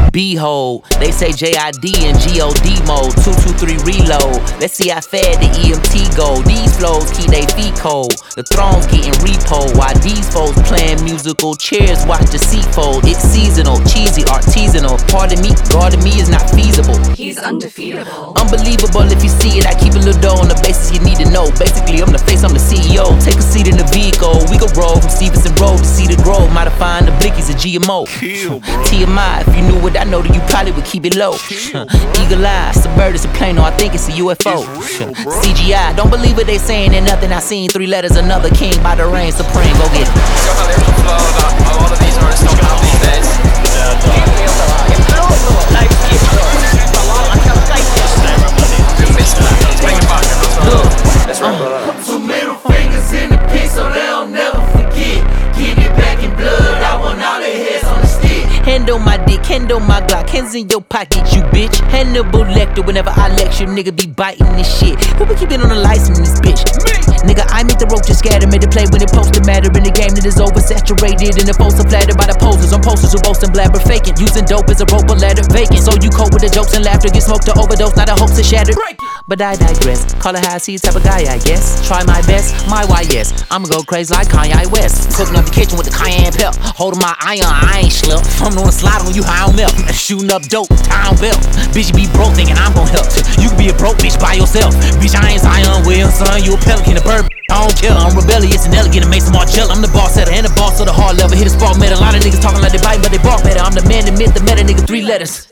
Behold, they say JID and GOD mode, 223 reload. Let's see how fast the EMT go. These flows keep they feet cold. The throne's getting repo while these folks playing musical chairs. Watch the seat fold. It's seasonal, cheesy, artisanal. Pardon me, guarding me is not feasible. He's undefeatable. Unbelievable if you see it. I keep a little dough on the basis you need to know. Basically, I'm the face, I'm the CEO. Take a seat in the vehicle. We go roll from Stevenson Road to Cedar Grove. Modifying the blickies a GMO. TMI, if you knew what I know, then you probably would keep it low. Eagle eye, it's a bird, it's a plane, no, I think it's a UFO. CGI, don't believe what they saying and nothing I seen. 3 letters, another king by the reign supreme. Go get it. A lot of these artists don't have these days. Two middle fingers in the piece so they don't never forget. Get it back in blood, I want all their heads on the stick. Hand on my dick, hand on my Glock, hands in your pocket, you bitch. Hannibal Lecter, whenever I lecture, nigga be biting this shit. Who be keeping on the lights in this bitch? Nigga, I make the roaches scatter, made the play when it post to matter in the game that is oversaturated. And the folks are flattered by the posters on posters who boast and blabber faking. Using dope as a rope or ladder vacant. So you cope with the jokes and laughter, get smoked to overdose, not a hoax to shatter. But I digress, call it how I see type of guy, I guess. Try my best, my why yes. I'ma go crazy like Kanye West. Cooking up the kitchen with the cayenne pep. Holding my iron, I ain't slip. I'm on a slide on you how I'm up. Shooting up dope, town belt. Bitch, you be broke thinking I'm gon' help. You can be a broke bitch by yourself. Bitch, I ain't Zion Williamson, you a pelican, a bird. I don't care, I'm rebellious and elegant and make some Marcella. I'm the boss setter and the boss of the hard level. Hit a spark metal. A lot of niggas talking like they bite, but they bark better. I'm the man, the myth, the meta nigga, 3 letters.